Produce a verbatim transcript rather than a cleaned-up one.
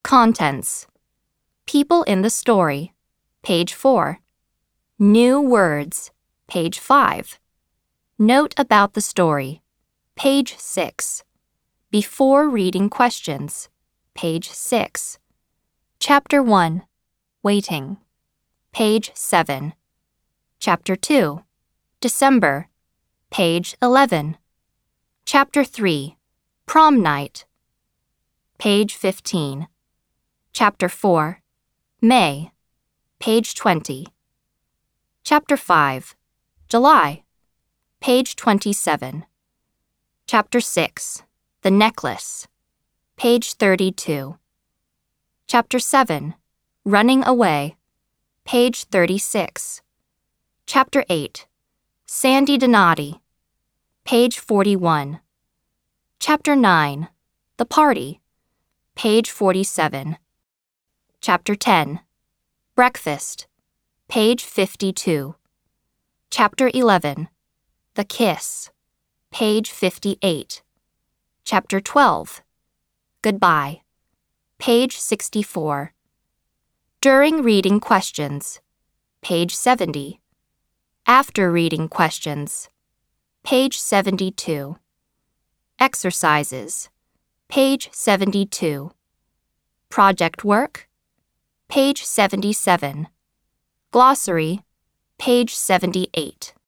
Contents. People in the story, page four. New words, page five. Note about the story, page six. Before reading questions, page six. Chapter one, Waiting, page seven. Chapter two, December, page eleven. Chapter three, Prom Night, page fifteen. Chapter four, May, page twenty. Chapter five, July, page twenty-seven. Chapter six, The Necklace, page thirty-two. Chapter seven, Running Away, page thirty-six. Chapter eight, Sandy Donati, page forty-one. Chapter nine, The Party, page forty-seven. Chapter ten, Breakfast, page fifty-two. Chapter eleven, The Kiss, page fifty-eight. Chapter twelve, Goodbye, page sixty-four. During reading questions, page seventy. After reading questions, page seventy-two. Exercises, page seventy-two. Project work, page seventy-seven. Glossary, page seventy-eight.